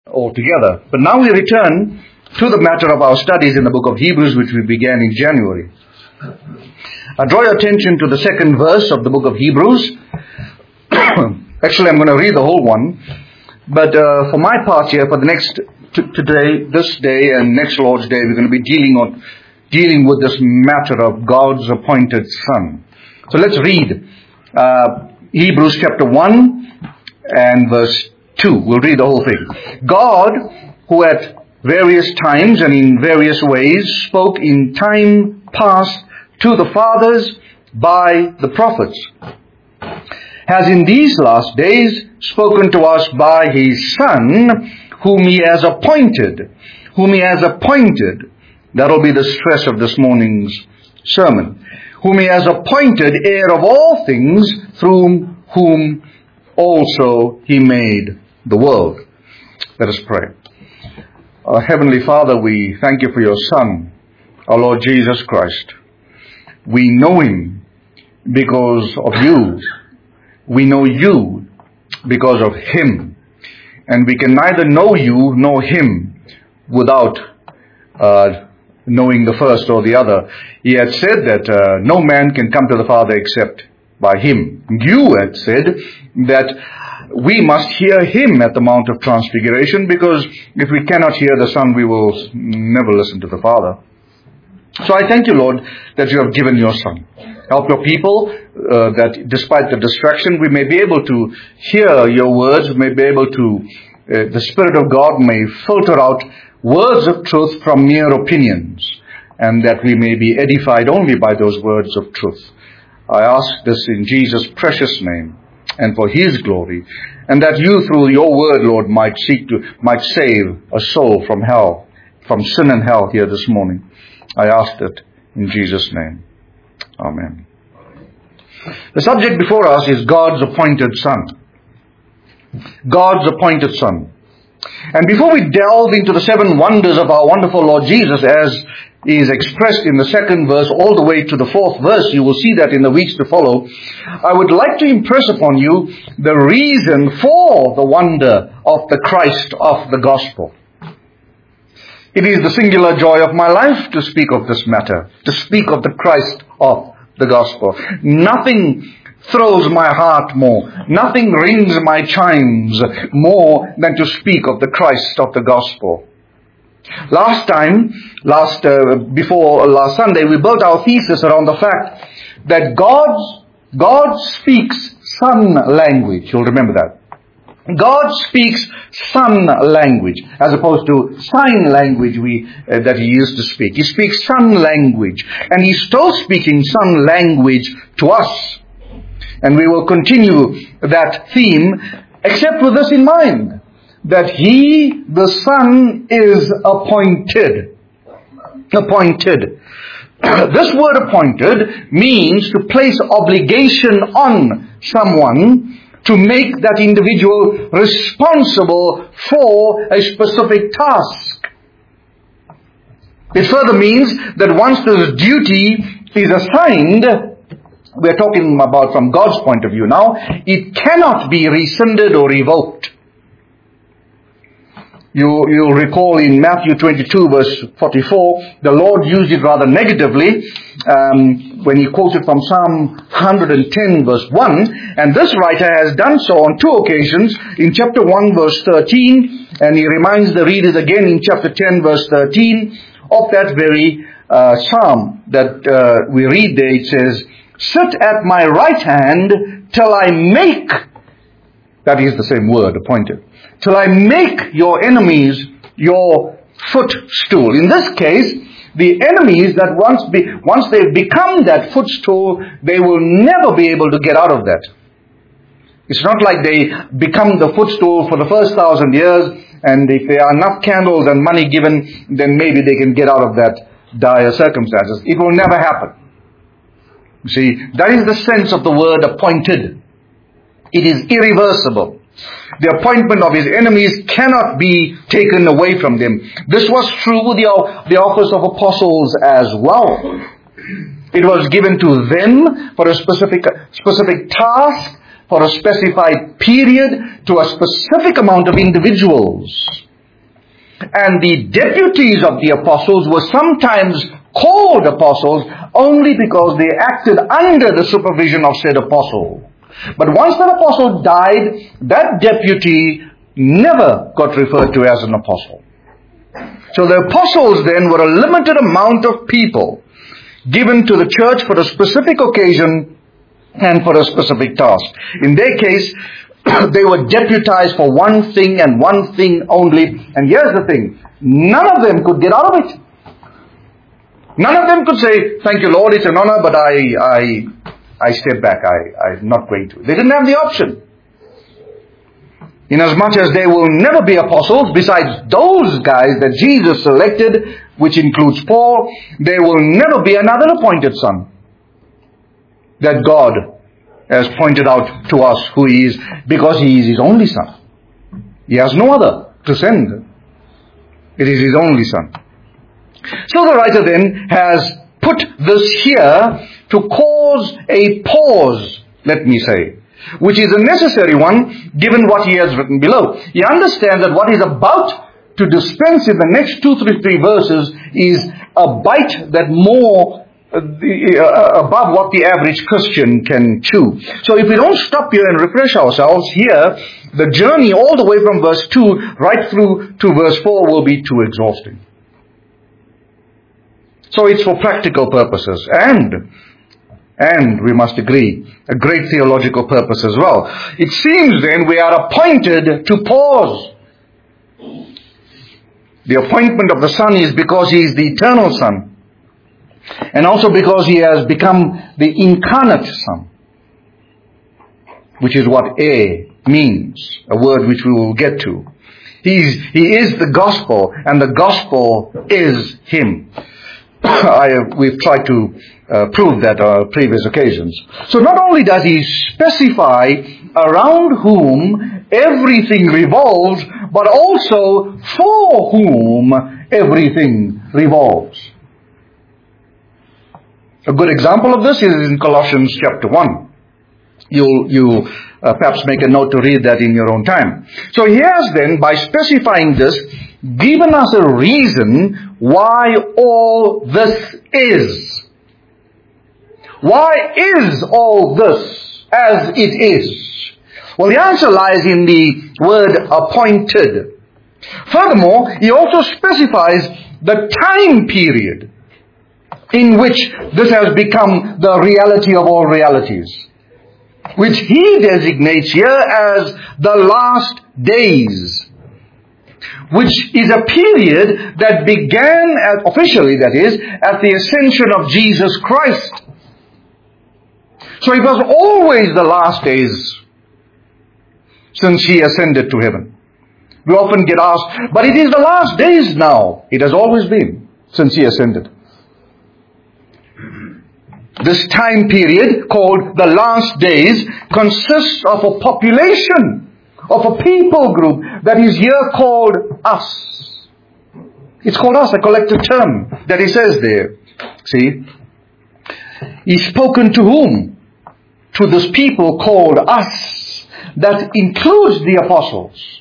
altogether. But now we return to the matter of our studies in the book of Hebrews, which we began in January. I draw your attention to the second verse of the book of Hebrews. Actually, I'm going to read the whole one. But for my part here, for the next today, this day, and next Lord's Day, we're going to be dealing with this matter of God's appointed Son. So let's read Hebrews chapter 1 and verse 2. We'll read the whole thing. God, who at various times and in various ways spoke in time past to the fathers by the prophets, has in these last days spoken to us by His Son, whom He has appointed. That will be the stress of this morning's sermon. Whom He has appointed heir of all things, through whom also He made the world. Let us pray. Our Heavenly Father, we thank You for Your Son, our Lord Jesus Christ. We know Him because of You. We know You because of Him. And we can neither know You nor Him without knowing the first or the other. He had said that no man can come to the Father except by Him. You had said that we must hear Him at the Mount of Transfiguration, because if we cannot hear the Son, we will never listen to the Father. So I thank You, Lord, that You have given Your Son. Help Your people that despite the distraction, we may be able to hear Your words, we may be able to, the Spirit of God may filter out words of truth from mere opinions, and that we may be edified only by those words of truth. I ask this in Jesus' precious name and for His glory, and that You through Your word, Lord, might save a soul from hell, from sin and hell here this morning. I ask it in Jesus' name. Amen. The subject before us is God's appointed Son. God's appointed Son. And before we delve into the 7 wonders of our wonderful Lord Jesus, as is expressed in the second verse all the way to the 4th verse, you will see that in the weeks to follow, I would like to impress upon you the reason for the wonder of the Christ of the gospel. It is the singular joy of my life to speak of this matter, to speak of the Christ of the gospel. Nothing thrills my heart more, nothing rings my chimes more than to speak of the Christ of the gospel. Before last Sunday, we built our thesis around the fact that God speaks Son language. You'll remember that. God speaks Son language, as opposed to sign language that He used to speak. He speaks Son language, and He's still speaking Son language to us. And we will continue that theme, except with this in mind, that He, the Son, is appointed. Appointed. This word appointed means to place obligation on someone to make that individual responsible for a specific task. It further means that once this duty is assigned, we're talking about from God's point of view now, it cannot be rescinded or revoked. You'll recall in Matthew 22 verse 44, the Lord used it rather negatively when He quoted from Psalm 110 verse 1. And this writer has done so on 2 occasions, in chapter 1 verse 13, and he reminds the readers again in chapter 10 verse 13 of that very psalm that we read there. It says, "Sit at my right hand till I make," that is the same word, appointed, "till I make your enemies your footstool." In this case, the enemies that once they've become that footstool, they will never be able to get out of that. It's not like they become the footstool for the first 1,000 years, and if there are enough candles and money given, then maybe they can get out of that dire circumstances. It will never happen. You see, that is the sense of the word appointed. It is irreversible. The appointment of His enemies cannot be taken away from them. This was true with the office of apostles as well. It was given to them for a specific task, for a specified period, to a specific amount of individuals. And the deputies of the apostles were sometimes called apostles only because they acted under the supervision of said apostle. But once that apostle died, that deputy never got referred to as an apostle. So the apostles then were a limited amount of people given to the church for a specific occasion and for a specific task. In their case, they were deputized for one thing and one thing only. And here's the thing, none of them could get out of it. None of them could say, thank you Lord, it's an honor, but I step back, I'm not going to. They didn't have the option. Inasmuch as they will never be apostles, besides those guys that Jesus selected, which includes Paul, there will never be another appointed son that God has pointed out to us who He is, because He is His only Son. He has no other to send. It is His only Son. So the writer then has put this here to cause a pause, let me say, which is a necessary one given what he has written below. He understands that what he's about to dispense in the next 3 verses is a bite that more above what the average Christian can chew. So if we don't stop here and refresh ourselves here, the journey all the way from verse 2 right through to verse 4 will be too exhausting. So it's for practical purposes and we must agree, a great theological purpose as well. It seems then we are appointed to pause. The appointment of the Son is because He is the eternal Son, and also because He has become the incarnate Son, which is what heir means, a word which we will get to. He is the gospel, and the gospel is Him. We've tried to prove that on previous occasions. So not only does He specify around whom everything revolves, but also for whom everything revolves. A good example of this is in Colossians chapter 1. You'll perhaps make a note to read that in your own time. So He has then, by specifying this, given us a reason why all this is. Why is all this as it is? Well, the answer lies in the word appointed. Furthermore, He also specifies the time period in which this has become the reality of all realities, which He designates here as the last days, which is a period that began, officially that is, at the ascension of Jesus Christ. So it was always the last days since He ascended to heaven. We often get asked, but it is the last days now. It has always been since He ascended. This time period, called the last days, consists of a population, of a people group that is here called us. It's called us, a collective term that He says there. See? He's spoken to whom? To this people called us. That includes the apostles.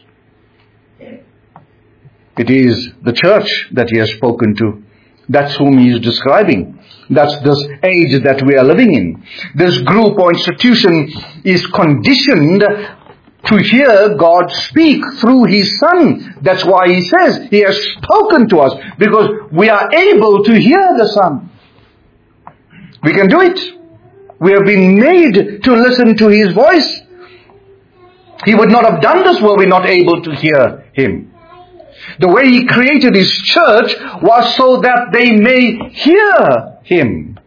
It is the church that He has spoken to. That's whom He is describing. That's this age that we are living in. This group or institution is conditioned to hear God speak through His Son. That's why He says He has spoken to us, because we are able to hear the Son. We can do it. We have been made to listen to His voice. He would not have done this were we not able to hear Him. The way He created His church was so that they may hear Him.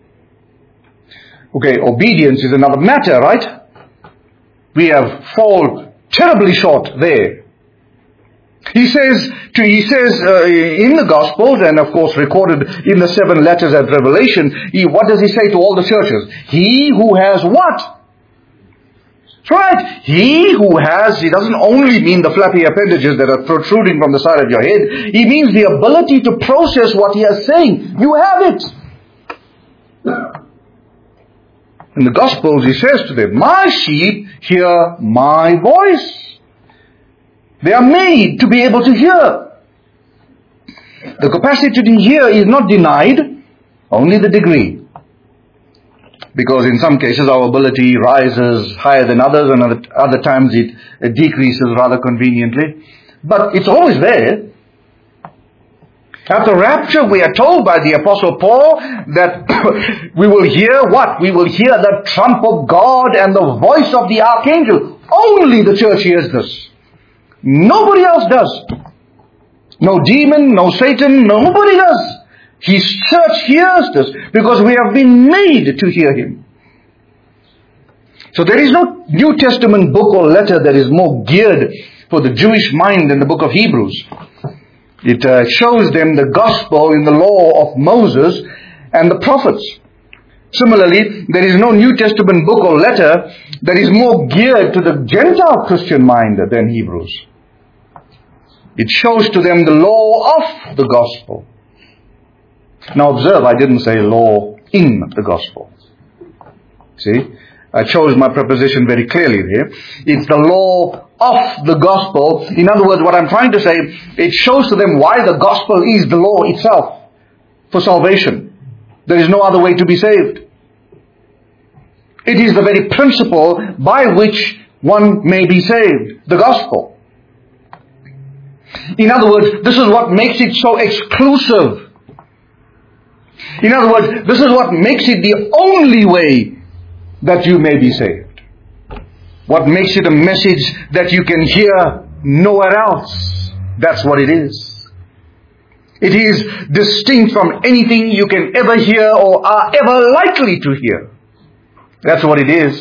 Okay, obedience is another matter, right? We have fallen terribly short there. He says in the Gospels, and of course recorded in the 7 letters at Revelation, what does He say to all the churches? He who has what? That's right. He who has, He doesn't only mean the flappy appendages that are protruding from the side of your head. He means the ability to process what He is saying. You have it. In the Gospels He says to them, my sheep hear my voice. They are made to be able to hear. The capacity here is not denied, only the degree. Because in some cases our ability rises higher than others, and at other times it decreases rather conveniently. But it's always there. At the rapture, we are told by the Apostle Paul that we will hear what? We will hear the trump of God and the voice of the archangel. Only the church hears this. Nobody else does. No demon, no Satan, nobody does. His church hears this because we have been made to hear Him. So there is no New Testament book or letter that is more geared for the Jewish mind than the book of Hebrews. It shows them the gospel in the law of Moses and the prophets. Similarly, there is no New Testament book or letter that is more geared to the Gentile Christian mind than Hebrews. It shows to them the law of the gospel. Now observe, I didn't say law in the gospel. See, I chose my preposition very clearly here. It's the law of the gospel. In other words, what I'm trying to say, it shows to them why the gospel is the law itself for salvation. There is no other way to be saved. It is the very principle by which one may be saved, the gospel. In other words, this is what makes it so exclusive. In other words, this is what makes it the only way that you may be saved. What makes it a message that you can hear nowhere else. That's what it is. It is distinct from anything you can ever hear or are ever likely to hear. That's what it is.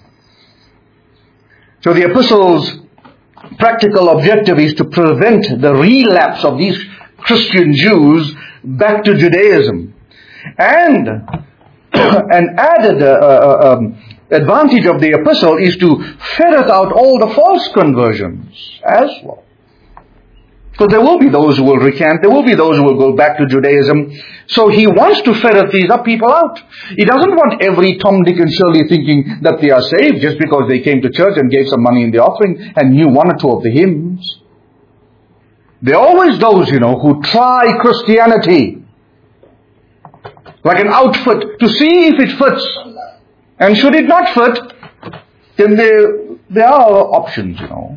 So the epistle's practical objective is to prevent the relapse of these Christian Jews back to Judaism. And an added advantage of the epistle is to ferret out all the false conversions as well. So there will be those who will recant, there will be those who will go back to Judaism. So he wants to ferret these people out. He doesn't want every Tom, Dick and Shirley thinking that they are saved just because they came to church and gave some money in the offering and knew one or two of the hymns. There are always those, who try Christianity like an outfit to see if it fits. And should it not fit, then there are options,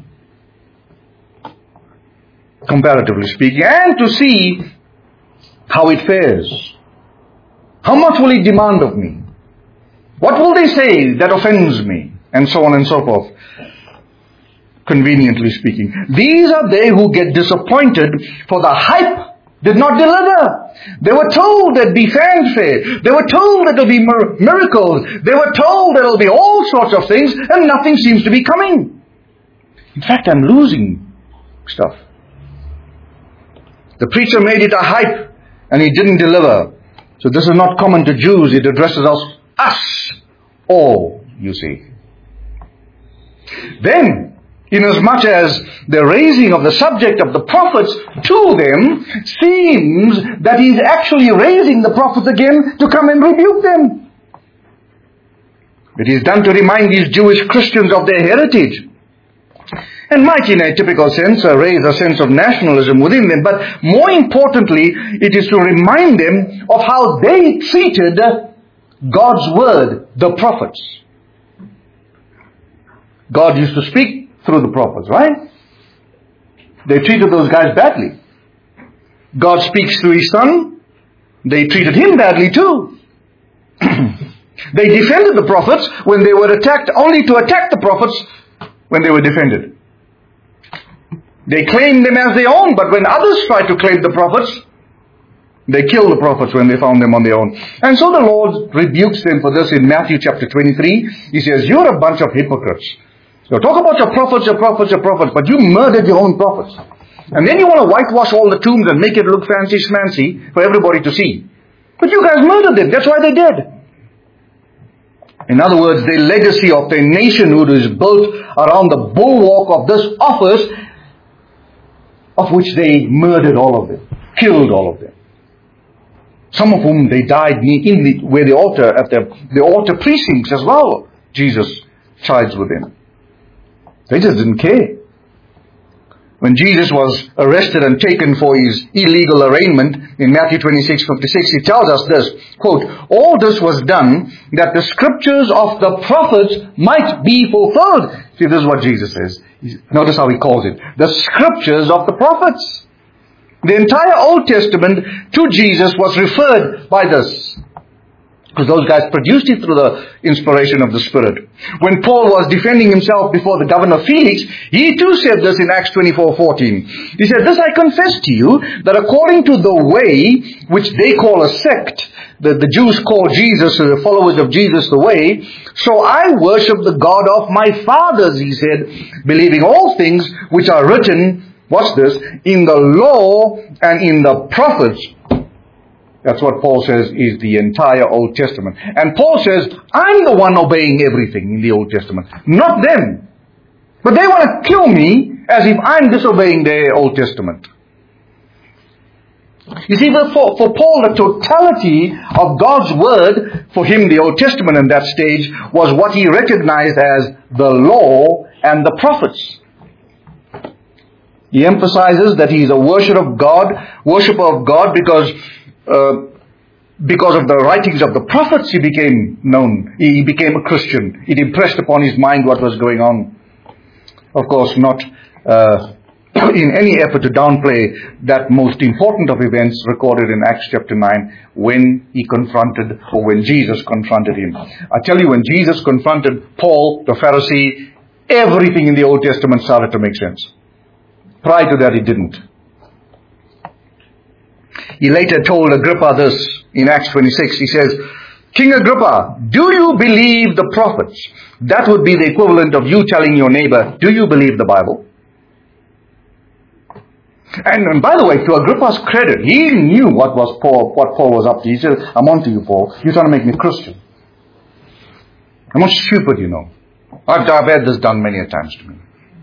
comparatively speaking, and to see how it fares. How much will it demand of me? What will they say that offends me? And so on and so forth. Conveniently speaking. These are they who get disappointed for the hype did not deliver. They were told there'd be fanfare. They were told that there'll be miracles. They were told there'll be all sorts of things, and nothing seems to be coming. In fact, I'm losing stuff. The preacher made it a hype, and he didn't deliver. So this is not common to Jews. It addresses us all, you see. Then, inasmuch as the raising of the subject of the prophets to them seems that he's actually raising the prophets again to come and rebuke them. It is done to remind these Jewish Christians of their heritage. And might, in a typical sense, raise a sense of nationalism within them. But more importantly, it is to remind them of how they treated God's word, the prophets. God used to speak through the prophets, right? They treated those guys badly. God speaks through His Son. They treated Him badly too. They defended the prophets when they were attacked, only to attack the prophets when they were defended. They claimed them as their own, but when others tried to claim the prophets, they killed the prophets when they found them on their own. And so the Lord rebukes them for this in Matthew chapter 23. He says, you're a bunch of hypocrites. So talk about your prophets, but you murdered your own prophets. And then you want to whitewash all the tombs and make it look fancy schmancy for everybody to see. But you guys murdered them. That's why they did. In other words, the legacy of their nationhood is built around the bulwark of this office, of which they murdered all of them, killed all of them. Some of whom they died where the altar, at the altar precincts as well. Jesus chides with them. They just didn't care. When Jesus was arrested and taken for his illegal arraignment in Matthew 26:56, he tells us this, quote, "All this was done that the scriptures of the prophets might be fulfilled." See, this is what Jesus says. Notice how he calls it. The scriptures of the prophets. The entire Old Testament to Jesus was referred by this. Because those guys produced it through the inspiration of the Spirit. When Paul was defending himself before the governor Felix, he too said this in Acts 24:14. He said, "This I confess to you, that according to the way, which they call a sect," the Jews call Jesus, the followers of Jesus, the way, "so I worship the God of my fathers," he said, "believing all things which are written," watch this, "in the law and in the prophets." That's what Paul says is the entire Old Testament. And Paul says, I'm the one obeying everything in the Old Testament, not them. But they want to kill me as if I'm disobeying their Old Testament. You see, for Paul, the totality of God's Word, for him the Old Testament in that stage, was what he recognized as the law and the prophets. He emphasizes that he is a worshipper of God because of the writings of the prophets he became known. He became a Christian. It impressed upon his mind what was going on. Of course, not in any effort to downplay that most important of events recorded in Acts chapter 9 when Jesus confronted him. I tell you, when Jesus confronted Paul, the Pharisee, everything in the Old Testament started to make sense. Prior to that, it didn't. He later told Agrippa this in Acts 26. He says, "King Agrippa, do you believe the prophets?" That would be the equivalent of you telling your neighbor, "Do you believe the Bible?" And by the way, to Agrippa's credit, he knew what Paul was up to. He said, "I'm on to you, Paul. You're trying to make me a Christian. I'm not stupid, you know. I've had this done many a times to me.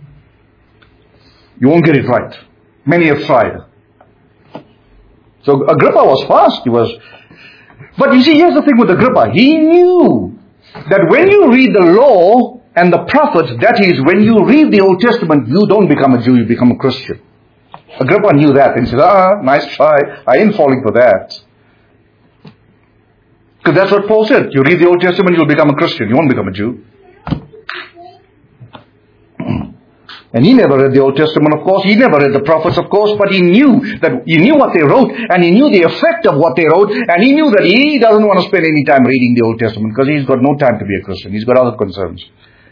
You won't get it right. Many have tried." So Agrippa was fast. But you see, here's the thing with Agrippa. He knew that when you read the law and the prophets, that is, when you read the Old Testament, you don't become a Jew, you become a Christian. Agrippa knew that and said, nice try. I ain't falling for that. Because that's what Paul said. You read the Old Testament, you'll become a Christian. You won't become a Jew. And he never read the Old Testament, of course. He never read the prophets, of course. But he knew what they wrote, and he knew the effect of what they wrote, and he knew that he doesn't want to spend any time reading the Old Testament because he's got no time to be a Christian. He's got other concerns.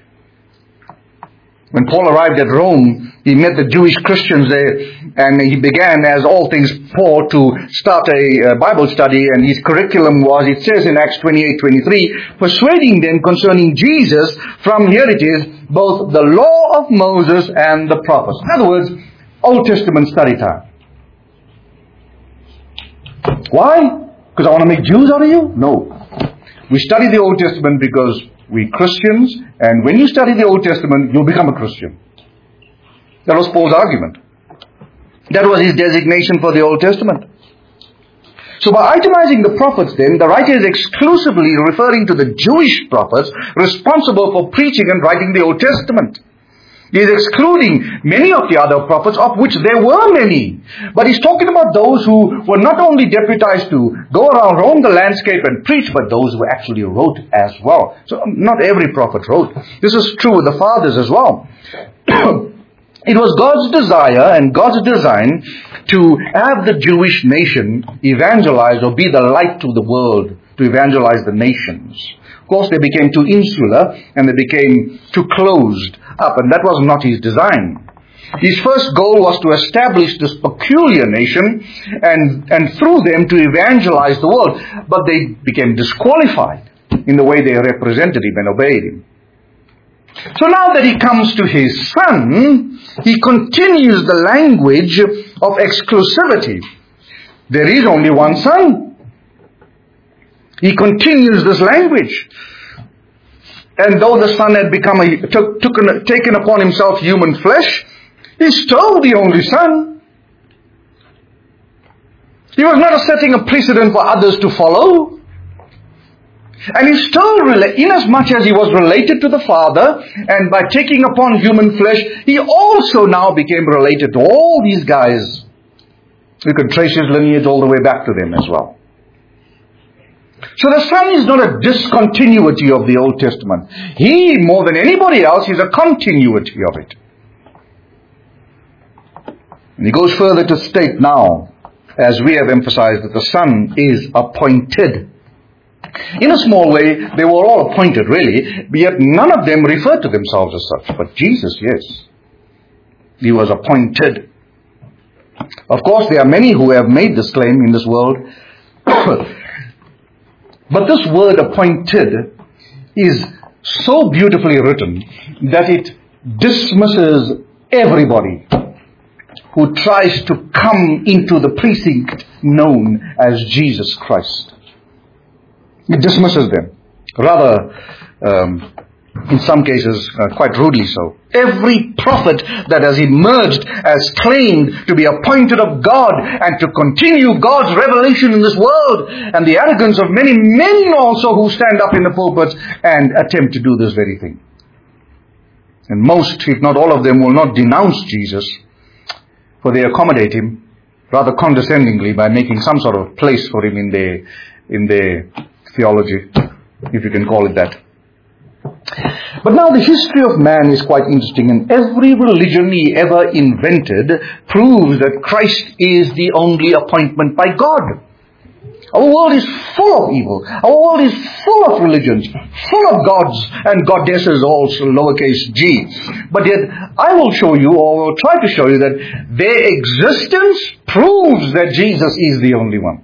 When Paul arrived at Rome, he met the Jewish Christians there, and he began, as all things Paul, to start a Bible study, and his curriculum was, it says in Acts 28:23, persuading them concerning Jesus from, here it is, both the law of Moses and the prophets. In other words, Old Testament study time. Why? Because I want to make Jews out of you? No. We study the Old Testament because we're Christians, and when you study the Old Testament, you'll become a Christian. That was Paul's argument. That was his designation for the Old Testament. So by itemizing the prophets then, the writer is exclusively referring to the Jewish prophets responsible for preaching and writing the Old Testament. He is excluding many of the other prophets, of which there were many. But he's talking about those who were not only deputized to go around, roam the landscape and preach, but those who actually wrote as well. So not every prophet wrote. This is true with the fathers as well. It was God's desire and God's design to have the Jewish nation evangelize or be the light to the world, to evangelize the nations. Of course, they became too insular and they became too closed up, and that was not his design. His first goal was to establish this peculiar nation and through them to evangelize the world, but they became disqualified in the way they represented him and obeyed him. So now that he comes to his son, he continues the language of exclusivity. There is only one son. He continues this language. And though the son had become taken upon himself human flesh, he's still the only son. He was not setting a precedent for others to follow. And he's still, inasmuch as he was related to the Father, and by taking upon human flesh, he also now became related to all these guys. You can trace his lineage all the way back to them as well. So the Son is not a discontinuity of the Old Testament. He, more than anybody else, is a continuity of it. And he goes further to state now, as we have emphasized, that the Son is appointed. In a small way, they were all appointed, really, but yet none of them referred to themselves as such. But Jesus, yes. He was appointed. Of course, there are many who have made this claim in this world. But this word appointed is so beautifully written that it dismisses everybody who tries to come into the precinct known as Jesus Christ. It dismisses them. Rather, in some cases, quite rudely so. Every prophet that has emerged has claimed to be appointed of God and to continue God's revelation in this world. And the arrogance of many men also who stand up in the pulpits and attempt to do this very thing. And most, if not all of them, will not denounce Jesus, for they accommodate him rather condescendingly by making some sort of place for him in their theology, if you can call it that. But now the history of man is quite interesting, and every religion he ever invented proves that Christ is the only appointment by God. Our world is full of evil. Our world is full of religions, full of gods and goddesses, also lowercase g. But yet I will show you, or will try to show you, that their existence proves that Jesus is the only one.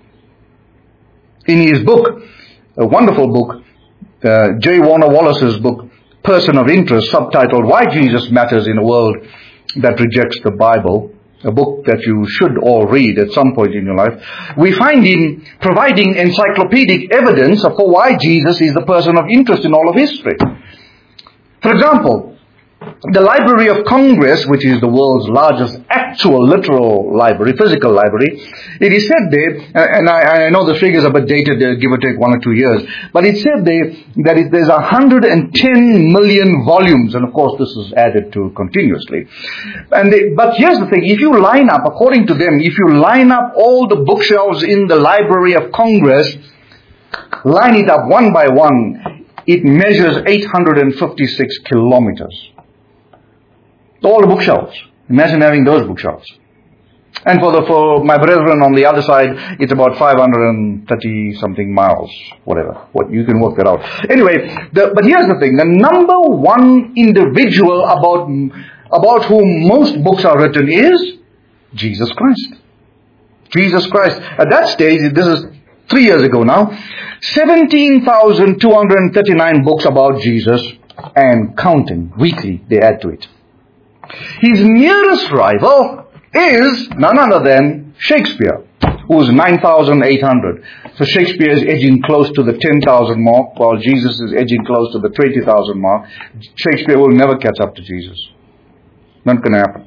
In his book, a wonderful book, J. Warner Wallace's book, Person of Interest, subtitled Why Jesus Matters in a World That Rejects the Bible, a book that you should all read at some point in your life, we find him providing encyclopedic evidence for why Jesus is the person of interest in all of history. For example, the Library of Congress, which is the world's largest actual literal library, physical library, it is said there, and I know the figures are a bit dated, give or take 1 or 2 years, but it said there that there's 110 million volumes, and of course this is added to continuously. But here's the thing, if you line up, according to them, if you line up all the bookshelves in the Library of Congress, line it up one by one, it measures 856 kilometers. All the bookshelves. Imagine having those bookshelves. And for my brethren on the other side, it's about 530 something miles, whatever. You can work that out. Anyway, but here's the thing. The number one individual about whom most books are written is Jesus Christ. Jesus Christ. At that stage, this is 3 years ago now, 17,239 books about Jesus and counting. Weekly, they add to it. His nearest rival is none other than Shakespeare, who's 9,800. So Shakespeare is edging close to the 10,000 mark, while Jesus is edging close to the 20,000 mark. Shakespeare will never catch up to Jesus. Not going to happen.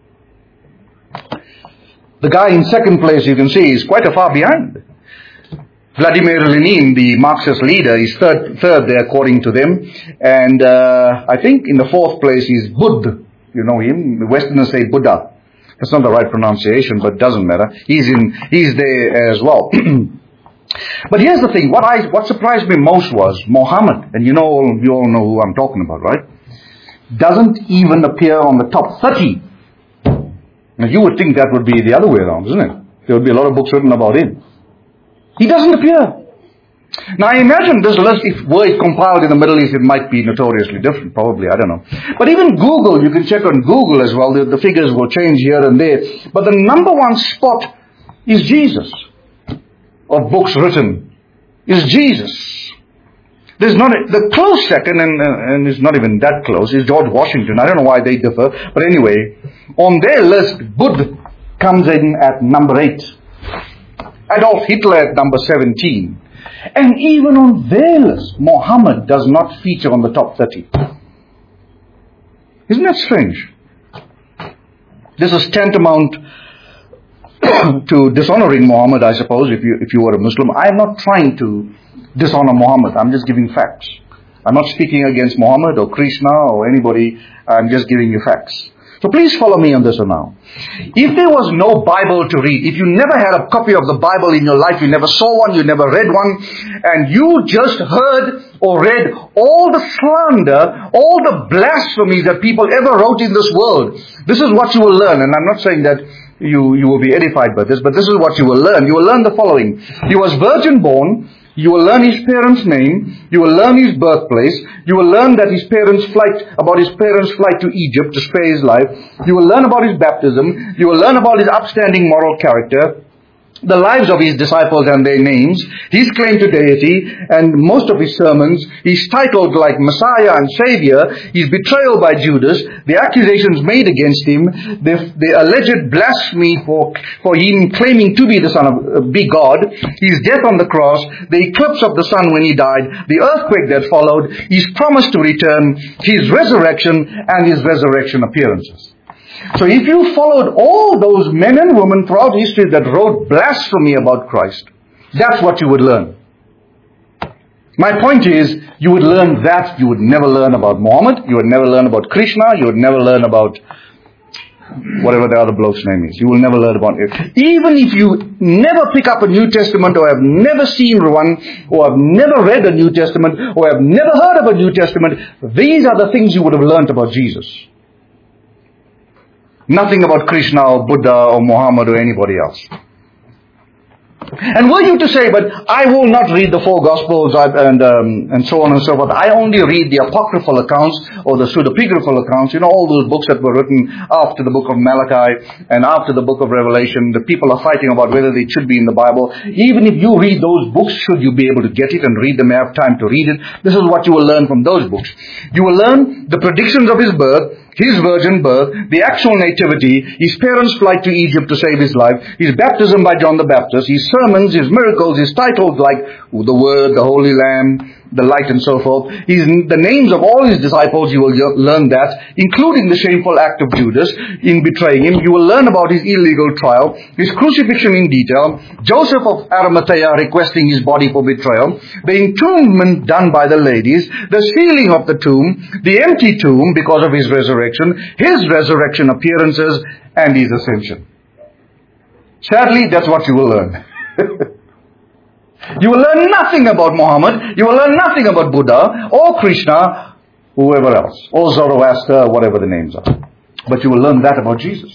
The guy in second place, you can see, is quite a far behind. Vladimir Lenin, the Marxist leader, is third there according to them. And I think in the fourth place is Buddha. You know him. The Westerners say Buddha. That's not the right pronunciation, but it doesn't matter. He's there as well. But here's the thing. What surprised me most was Muhammad. And you all know who I'm talking about, right? Doesn't even appear on the top 30. Now you would think that would be the other way around, isn't it? There would be a lot of books written about him. He doesn't appear. Now I imagine this list, if were it compiled in the Middle East, it might be notoriously different, probably, I don't know. But even Google, you can check on Google as well, the figures will change here and there. But the number one spot is Jesus, of books written, is Jesus. There's not the close second, and it's not even that close, is George Washington. I don't know why they differ, but anyway, on their list, Buddha comes in at number 8. Adolf Hitler at number 17. And even on their list, Muhammad does not feature on the top 30. Isn't that strange? This is tantamount to dishonoring Muhammad, I suppose, if you were a Muslim. I am not trying to dishonor Muhammad. I'm just giving facts. I'm not speaking against Muhammad or Krishna or anybody. I'm just giving you facts. So please follow me on this one now. If there was no Bible to read, if you never had a copy of the Bible in your life, you never saw one, you never read one, and you just heard or read all the slander, all the blasphemy that people ever wrote in this world, this is what you will learn. And I'm not saying that you will be edified by this, but this is what you will learn. You will learn the following. He was virgin born. You will learn his parents' name. You will learn his birthplace. You will learn that about his parents' flight to Egypt to spare his life. You will learn about his baptism. You will learn about his upstanding moral character, the lives of his disciples and their names, his claim to deity, and most of his sermons, his titled like Messiah and Savior, his betrayal by Judas, the accusations made against him, the alleged blasphemy for him claiming to be the be God, his death on the cross, the eclipse of the sun when he died, the earthquake that followed, his promise to return, his resurrection, and his resurrection appearances. So if you followed all those men and women throughout history that wrote blasphemy about Christ, that's what you would learn. My point is, you would learn that. You would never learn about Muhammad. You would never learn about Krishna. You would never learn about whatever the other bloke's name is. You will never learn about it. Even if you never pick up a New Testament or have never seen one or have never read a New Testament or have never heard of a New Testament, these are the things you would have learned about Jesus. Nothing about Krishna or Buddha or Muhammad or anybody else. And were you to say, but I will not read the four Gospels and so on and so forth. I only read the apocryphal accounts or the pseudepigraphal accounts. You know, all those books that were written after the book of Malachi and after the book of Revelation. The people are fighting about whether they should be in the Bible. Even if you read those books, should you be able to get it and read them, have time to read it, this is what you will learn from those books. You will learn the predictions of his birth, his virgin birth, the actual nativity, his parents' flight to Egypt to save his life, his baptism by John the Baptist, his sermons, his miracles, his titles like the Word, the Holy Lamb, the Light, and so forth. The names of all his disciples, you will learn that, including the shameful act of Judas in betraying him. You will learn about his illegal trial, his crucifixion in detail, Joseph of Arimathea requesting his body for betrayal, the entombment done by the ladies, the sealing of the tomb, the empty tomb because of his resurrection appearances, and his ascension. Sadly, that's what you will learn. You will learn nothing about Muhammad. You will learn nothing about Buddha or Krishna, whoever else, or Zoroaster, whatever the names are. But you will learn that about Jesus.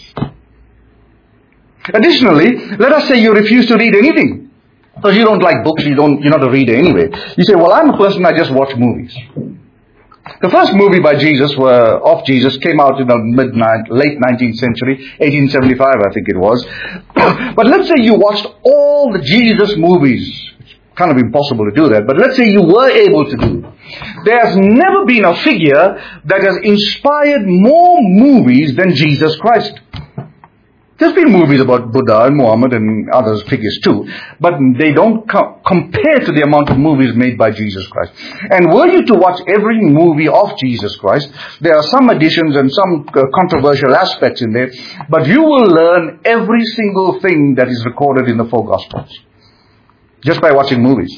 Additionally, let us say you refuse to read anything. Because you don't like books, you're not a reader anyway. You say, well, I'm a person, I just watch movies. The first movie by Jesus, of Jesus, came out in the late 19th century, 1875 I think it was. But let's say you watched all the Jesus movies. It's kind of impossible to do that, but let's say you were able to do it. There has never been a figure that has inspired more movies than Jesus Christ. There's been movies about Buddha and Muhammad and other figures too, but they don't compare to the amount of movies made by Jesus Christ. And were you to watch every movie of Jesus Christ, there are some additions and some controversial aspects in there, but you will learn every single thing that is recorded in the four Gospels just by watching movies.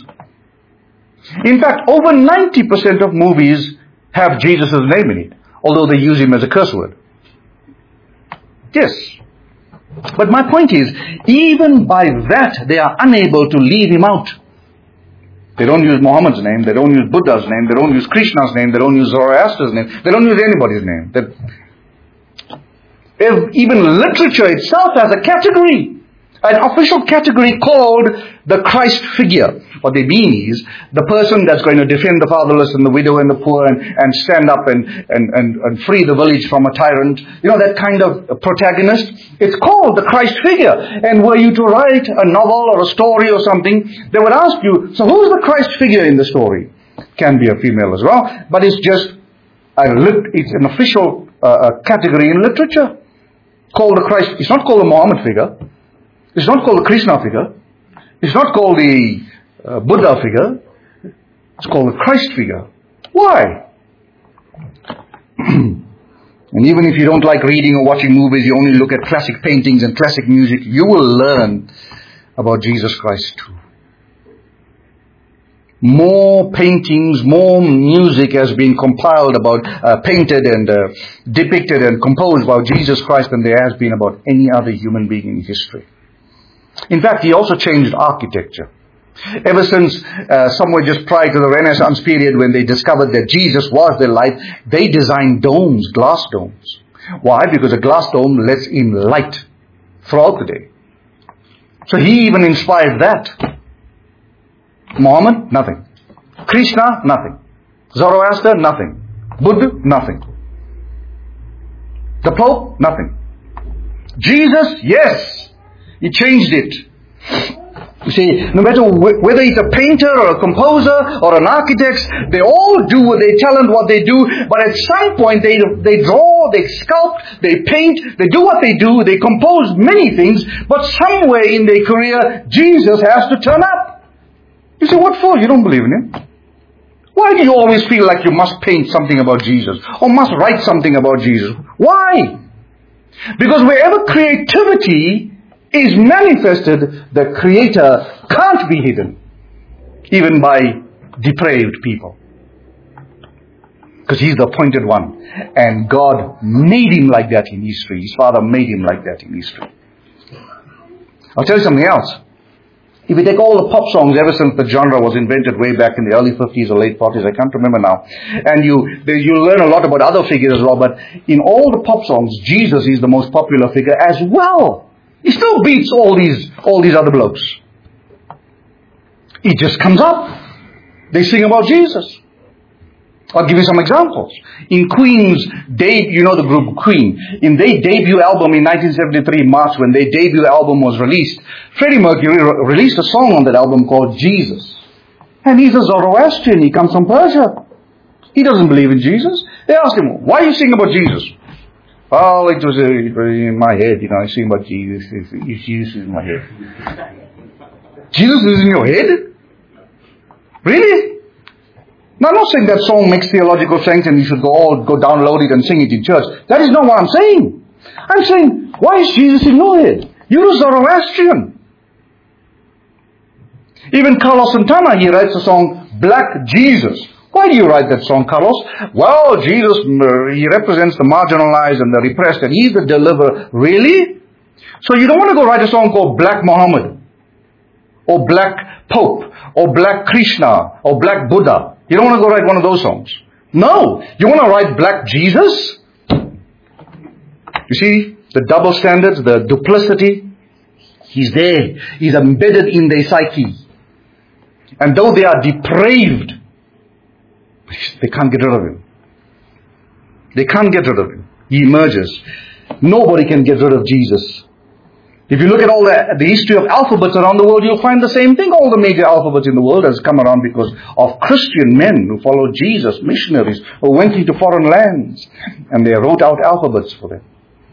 In fact, over 90% of movies have Jesus' name in it, although they use him as a curse word. Yes. But my point is, even by that, they are unable to leave him out. They don't use Muhammad's name, they don't use Buddha's name, they don't use Krishna's name, they don't use Zoroaster's name, they don't use anybody's name. Even literature itself has a category, an official category called the Christ figure. What they mean is the person that's going to defend the fatherless and the widow and the poor and stand up and free the village from a tyrant. You know, that kind of protagonist. It's called the Christ figure. And were you to write a novel or a story or something, they would ask you, so who's the Christ figure in the story? Can be a female as well, but it's just, it's an official category in literature. Called the Christ. It's not called the Muhammad figure. It's not called the Krishna figure. It's not called the Buddha figure. It's called the Christ figure. Why? And even if you don't like reading or watching movies, you only look at classic paintings and classic music, you will learn about Jesus Christ too. more paintings, more music has been compiled about, painted and depicted and composed about Jesus Christ than there has been about any other human being in history. In fact, he also changed architecture. Ever since somewhere just prior to the Renaissance period, when they discovered that Jesus was their life, they designed domes, glass domes. Why? Because a glass dome lets in light throughout the day. So he even inspired that. Muhammad, nothing. Krishna, nothing. Zoroaster, nothing. Buddha, nothing. The Pope, nothing. Jesus, yes. He changed it. You see, no matter whether he's a painter or a composer or an architect, they all do with their talent what they do, but at some point they draw, they sculpt, they paint, they do what they do, they compose many things, but somewhere in their career, Jesus has to turn up. You say, what for? You don't believe in him. Why do you always feel like you must paint something about Jesus or must write something about Jesus? Why? Because wherever creativity is manifested, the Creator can't be hidden, even by depraved people. Because He's the appointed one. And God made Him like that in history. His Father made Him like that in history. I'll tell you something else. If you take all the pop songs ever since the genre was invented way back in the early 50s or late 40s, I can't remember now, and you learn a lot about other figures as well, but in all the pop songs, Jesus is the most popular figure as well. He still beats all these other blokes. He just comes up. They sing about Jesus. I'll give you some examples. In Queen's you know the group Queen. In their debut album in 1973, March, when their debut album was released, Freddie Mercury released a song on that album called Jesus. And he's a Zoroastrian. He comes from Persia. He doesn't believe in Jesus. They asked him, why are you singing about Jesus? Oh, it was in my head, I sing about Jesus. Jesus is in my head. Jesus is in your head? Really? Now, I'm not saying that song makes theological sense and you should go download it and sing it in church. That is not what I'm saying. I'm saying, why is Jesus in your head? You're a Zoroastrian. Even Carlos Santana, he writes the song, Black Jesus. Why do you write that song, Carlos? Well, Jesus, he represents the marginalized and the repressed, and he's the deliverer. Really? So you don't want to go write a song called Black Muhammad, or Black Pope, or Black Krishna, or Black Buddha. You don't want to go write one of those songs. No. You want to write Black Jesus? You see, the double standards, the duplicity, He's there. He's embedded in their psyche. And though they are depraved, they can't get rid of Him. They can't get rid of Him. He emerges. Nobody can get rid of Jesus. If you look at all the history of alphabets around the world, you'll find the same thing. All the major alphabets in the world has come around because of Christian men who followed Jesus, missionaries who went into foreign lands, and they wrote out alphabets for them.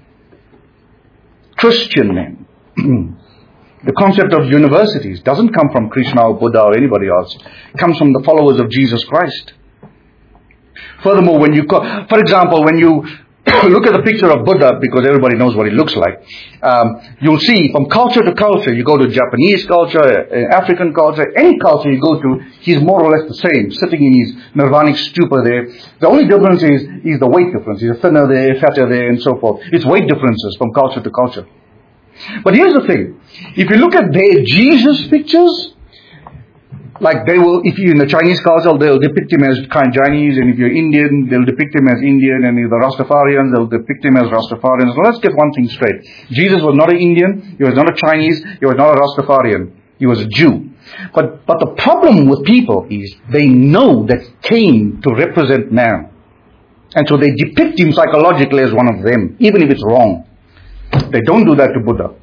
Christian men. The concept of universities doesn't come from Krishna or Buddha or anybody else. It comes from the followers of Jesus Christ. Furthermore, for example, when you look at the picture of Buddha, because everybody knows what he looks like, you'll see from culture to culture, you go to Japanese culture, African culture, any culture you go to, he's more or less the same, sitting in his nirvanic stupor there. The only difference is the weight difference. He's thinner there, fatter there, and so forth. It's weight differences from culture to culture. But here's the thing. If you look at their Jesus pictures, like if you're in the Chinese culture, they'll depict him as Chinese, and if you're Indian, they'll depict him as Indian, and if the Rastafarians, they'll depict him as Rastafarians. So let's get one thing straight. Jesus was not an Indian, He was not a Chinese, He was not a Rastafarian. He was a Jew. But the problem with people is they know that He came to represent man. And so they depict Him psychologically as one of them, even if it's wrong. They don't do that to Buddha.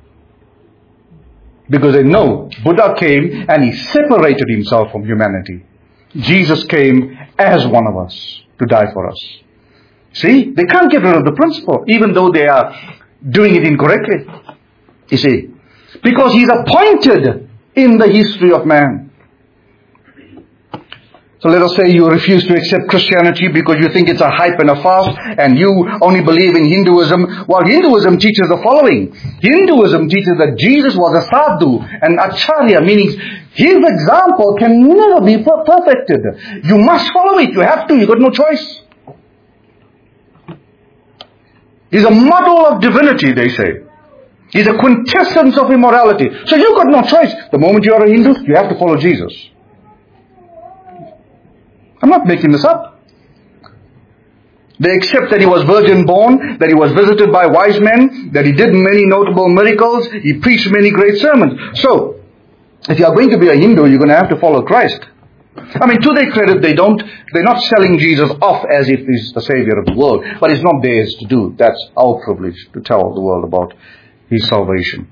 Because they know Buddha came and He separated Himself from humanity. Jesus came as one of us to die for us. See? They can't get rid of the principle, even though they are doing it incorrectly. You see? Because He's appointed in the history of man. So let us say you refuse to accept Christianity because you think it's a hype and a farce, and you only believe in Hinduism. Well, Hinduism teaches the following. Hinduism teaches that Jesus was a sadhu, an acharya, meaning his example can never be perfected. You must follow it. You have to. You've got no choice. He's a model of divinity, they say. He's a quintessence of immorality. So you've got no choice. The moment you are a Hindu, you have to follow Jesus. I'm not making this up. They accept that he was virgin born, that he was visited by wise men, that he did many notable miracles, he preached many great sermons. So, if you are going to be a Hindu, you're going to have to follow Christ. I mean, to their credit, they're not selling Jesus off as if he's the Savior of the world. But it's not theirs to do. That's our privilege to tell the world about his salvation.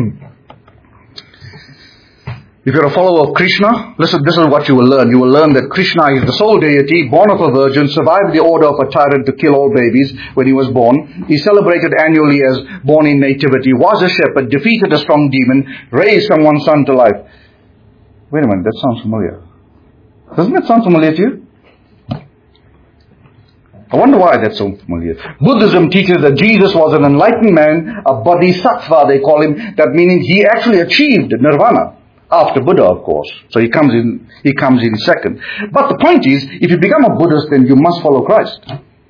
If you're a follower of Krishna, listen, this is what you will learn. You will learn that Krishna is the sole deity, born of a virgin, survived the order of a tyrant to kill all babies when he was born. He celebrated annually as born in nativity, was a shepherd, defeated a strong demon, raised someone's son to life. Wait a minute, that sounds familiar. Doesn't that sound familiar to you? I wonder why that's so familiar. Buddhism teaches that Jesus was an enlightened man, a bodhisattva they call him, that meaning he actually achieved nirvana. After Buddha, of course. So he comes in second. But the point is, if you become a Buddhist, then you must follow Christ.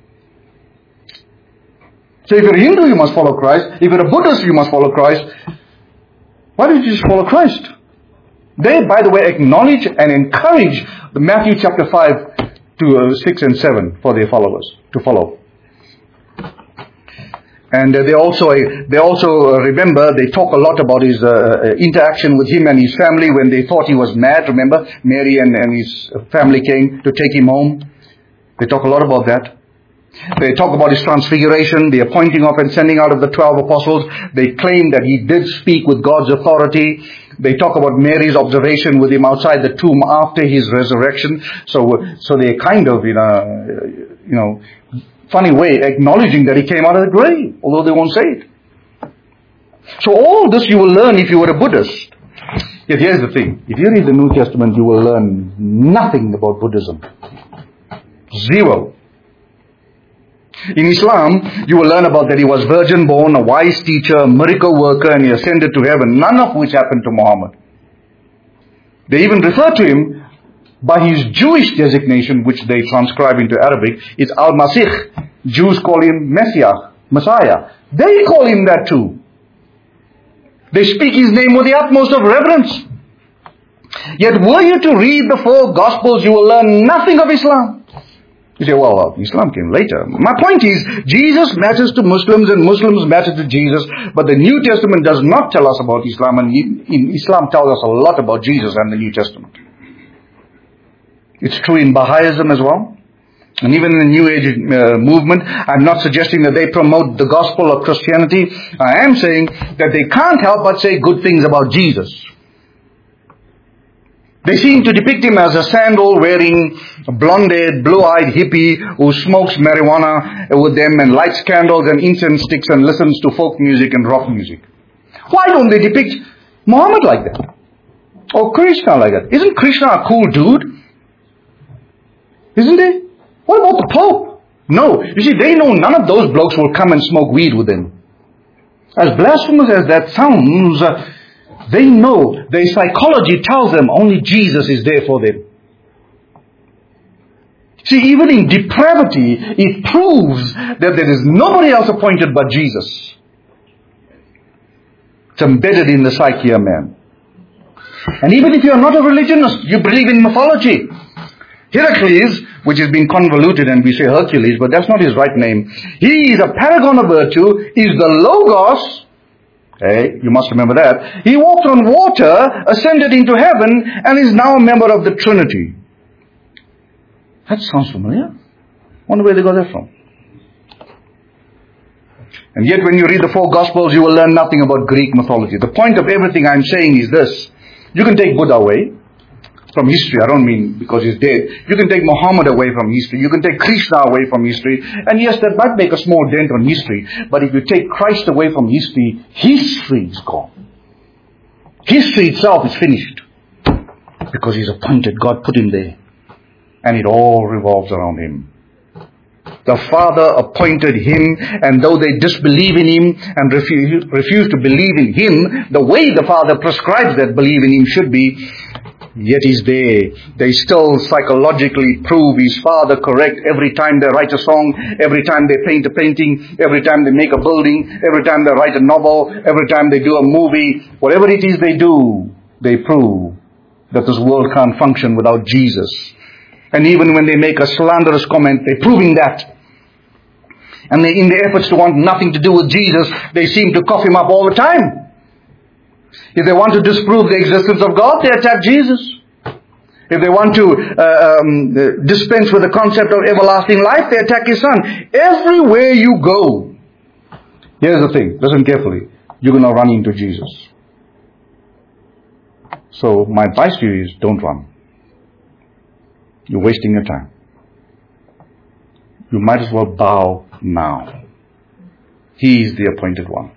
So if you're a Hindu, you must follow Christ. If you're a Buddhist, you must follow Christ. Why don't you just follow Christ? They, by the way, acknowledge and encourage the Matthew chapter 5 to 6 and 7 for their followers to follow. And they also remember, they talk a lot about his interaction with him and his family when they thought he was mad. Remember, Mary and his family came to take him home. They talk a lot about that. They talk about his transfiguration, the appointing of and sending out of the 12 apostles. They claim that he did speak with God's authority. They talk about Mary's observation with him outside the tomb after his resurrection. So they kind of, funny way acknowledging that he came out of the grave, although they won't say it. So all this you will learn if you were a Buddhist. Yet here's the thing. If you read the New Testament, you will learn nothing about Buddhism. Zero. In Islam, you will learn about that he was virgin born, a wise teacher, a miracle worker, and he ascended to heaven, none of which happened to Muhammad. They even refer to him by his Jewish designation, which they transcribe into Arabic. It's Al-Masih. Jews call him Messiah. They call him that too. They speak his name with the utmost of reverence. Yet were you to read the 4 Gospels, you will learn nothing of Islam. You say, well, Islam came later. My point is, Jesus matters to Muslims and Muslims matter to Jesus, but the New Testament does not tell us about Islam, and Islam tells us a lot about Jesus and the New Testament. It's true in Baha'ism as well. And even in the New Age movement, I'm not suggesting that they promote the gospel of Christianity. I am saying that they can't help but say good things about Jesus. They seem to depict him as a sandal-wearing, blonde-haired, blue-eyed hippie who smokes marijuana with them and lights candles and incense sticks and listens to folk music and rock music. Why don't they depict Muhammad like that? Or Krishna like that? Isn't Krishna a cool dude? Isn't he? What about the Pope? No. You see, they know none of those blokes will come and smoke weed with them. As blasphemous as that sounds, they know, their psychology tells them only Jesus is there for them. See, even in depravity, it proves that there is nobody else appointed but Jesus. It's embedded in the psyche of man. And even if you are not a religionist, you believe in mythology. Heracles, which has been convoluted and we say Hercules, but that's not his right name. He is a paragon of virtue, is the Logos. Okay, you must remember that. He walked on water, ascended into heaven, and is now a member of the Trinity. That sounds familiar. Wonder where they got that from. And yet when you read the 4 Gospels, you will learn nothing about Greek mythology. The point of everything I'm saying is this. You can take Buddha away from history. I don't mean because he's dead. You can take Muhammad away from history. You can take Krishna away from history. And yes, that might make a small dent on history. But if you take Christ away from history, history is gone. History itself is finished. Because he's appointed. God put him there. and it all revolves around Him. The Father appointed Him, and though they disbelieve in Him and refuse to believe in Him the way the Father prescribes that believe in Him should be, yet He's there. They still psychologically prove His Father correct every time they write a song, every time they paint a painting, every time they make a building, every time they write a novel, every time they do a movie. Whatever it is they do, they prove that this world can't function without Jesus. And even when they make a slanderous comment, they're proving that. And in their efforts to want nothing to do with Jesus, they seem to cough Him up all the time. If they want to disprove the existence of God, they attack Jesus. If they want to dispense with the concept of everlasting life, they attack His Son. Everywhere you go, here's the thing, listen carefully, you're going to run into Jesus. So my advice to you is, don't run. You're wasting your time. You might as well bow now. He is the appointed one.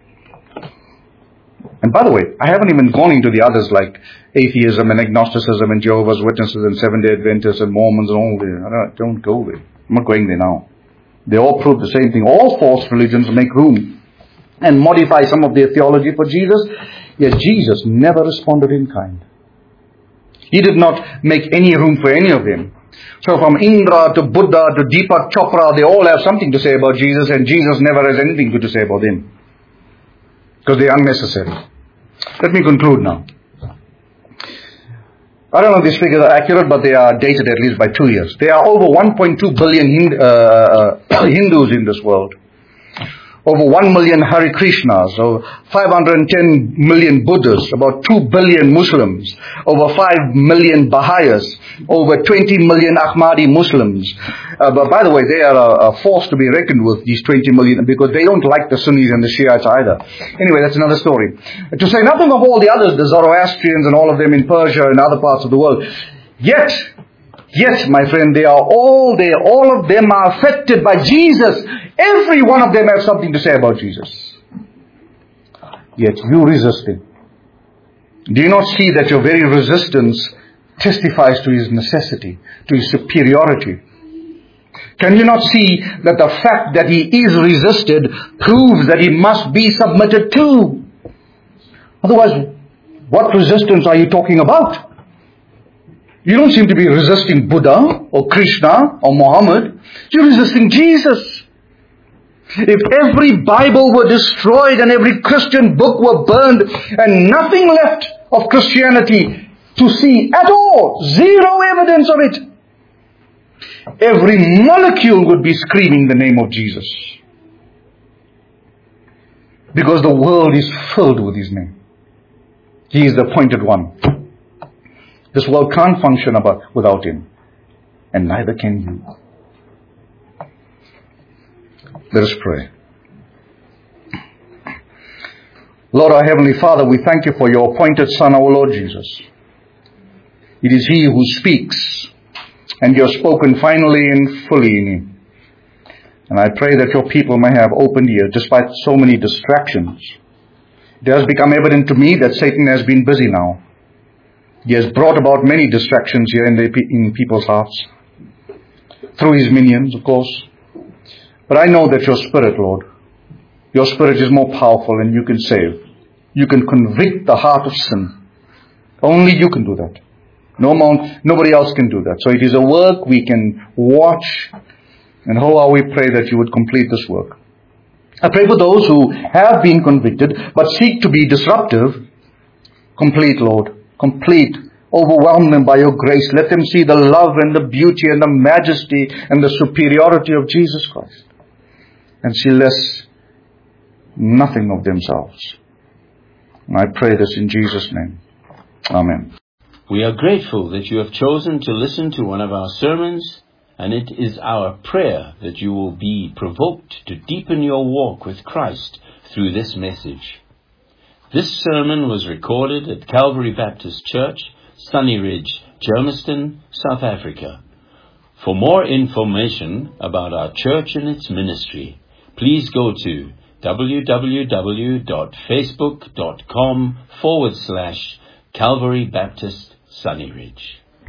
And by the way, I haven't even gone into the others like atheism and agnosticism and Jehovah's Witnesses and Seventh-day Adventists and Mormons and all that. Don't go there. I'm not going there now. They all prove the same thing. All false religions make room and modify some of their theology for Jesus. Yet Jesus never responded in kind. He did not make any room for any of them. So from Indra to Buddha to Deepak Chopra, they all have something to say about Jesus, and Jesus never has anything good to say about them. Because they are unnecessary. Let me conclude now. I don't know if these figures are accurate, but they are dated at least by 2 years. There are over 1.2 billion Hindus in this world. Over 1 million Hare Krishnas, over 510 million Buddhists, about 2 billion Muslims, over 5 million Baha'is, over 20 million Ahmadi Muslims. But by the way, they are a force to be reckoned with, these 20 million, because they don't like the Sunnis and the Shiites either. Anyway, that's another story. To say nothing of all the others, the Zoroastrians and all of them in Persia and other parts of the world. Yet, my friend, they are all there. All of them are affected by Jesus. Every one of them has something to say about Jesus. Yet you resist Him. Do you not see that your very resistance testifies to His necessity, to His superiority? Can you not see that the fact that He is resisted proves that He must be submitted to? Otherwise, what resistance are you talking about? You don't seem to be resisting Buddha or Krishna or Muhammad. You're resisting Jesus. If every Bible were destroyed and every Christian book were burned and nothing left of Christianity to see at all, zero evidence of it, every molecule would be screaming the name of Jesus. Because the world is filled with His name. He is the appointed one. This world can't function without Him. And neither can you. Let us pray. Lord, our Heavenly Father, we thank You for Your appointed Son, our Lord Jesus. It is He who speaks, and You have spoken finally and fully in Him. And I pray that Your people may have open ears despite so many distractions. It has become evident to me that Satan has been busy now. He has brought about many distractions here in people's hearts. Through his minions, of course. But I know that Your Spirit, Lord, Your Spirit is more powerful and You can save. You can convict the heart of sin. Only You can do that. Nobody else can do that. So it is a work we can watch. And how we pray that You would complete this work. I pray for those who have been convicted but seek to be disruptive. Complete, Lord. Complete. Overwhelm them by Your grace. Let them see the love and the beauty and the majesty and the superiority of Jesus Christ. And see nothing of themselves. And I pray this in Jesus' name. Amen. We are grateful that you have chosen to listen to one of our sermons, and it is our prayer that you will be provoked to deepen your walk with Christ through this message. This sermon was recorded at Calvary Baptist Church, Sunny Ridge, Germiston, South Africa. For more information about our church and its ministry, please go to www.facebook.com/Calvary Baptist Sunny Ridge.